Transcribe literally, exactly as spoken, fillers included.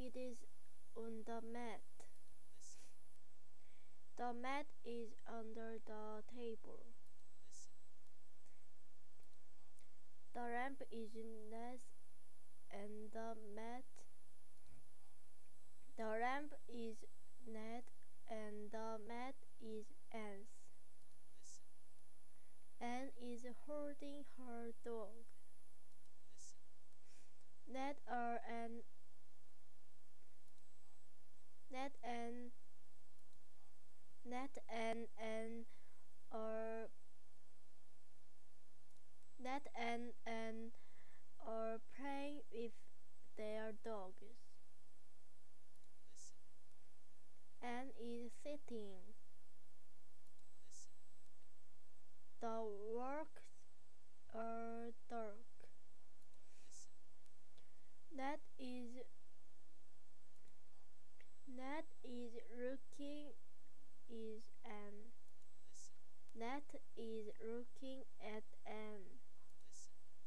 It is on the mat. The mat is under the table. The lamp is lit and the mat. The lamp is lit and the mat is Anne's. Anne is holding her dog. Ned are and Ned and Ned and Anne are Ned and Anne are playing with their dogs. Anne is sitting. The walks are dark. Ned is Ned is looking is Anne. Ned is looking at Anne.